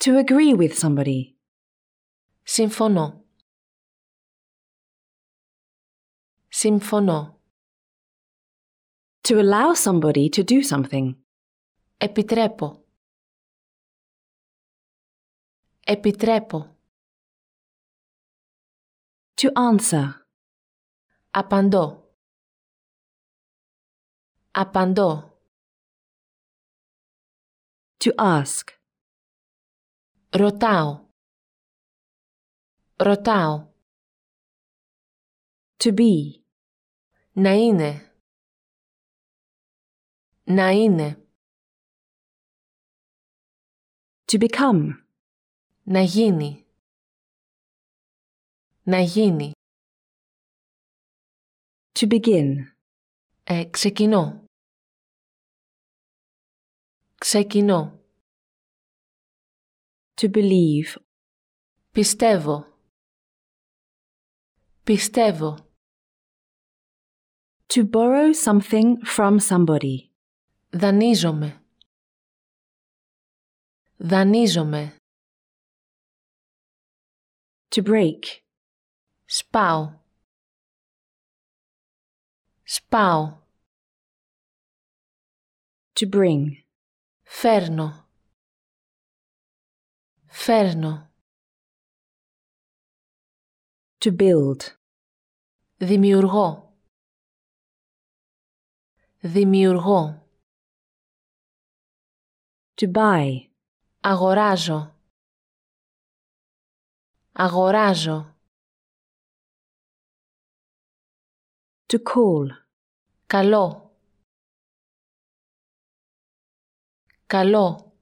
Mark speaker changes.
Speaker 1: To agree with somebody.
Speaker 2: Συμφωνώ. Συμφωνώ.
Speaker 1: To allow somebody to do something.
Speaker 2: Επιτρέπω. Επιτρέπω.
Speaker 1: To answer.
Speaker 2: Απαντώ. Απαντώ.
Speaker 1: To ask.
Speaker 2: Ρωτάω. Ρωτάω.
Speaker 1: To be.
Speaker 2: Να είναι. Να είναι.
Speaker 1: To become.
Speaker 2: Να γίνει. Να γίνει.
Speaker 1: To begin.
Speaker 2: Ξεκινώ. Ξεκινώ.
Speaker 1: To believe.
Speaker 2: Πιστεύω. Πιστεύω.
Speaker 1: To borrow something from somebody.
Speaker 2: Δανείζομαι. Δανείζομαι.
Speaker 1: To break.
Speaker 2: Σπάω. Σπάω.
Speaker 1: To bring.
Speaker 2: Φέρνω. Φέρνω.
Speaker 1: To build.
Speaker 2: Δημιουργώ. Δημιουργώ.
Speaker 1: To buy.
Speaker 2: Αγοράζω. Αγοράζω.
Speaker 1: To call.
Speaker 2: Καλό. Καλό.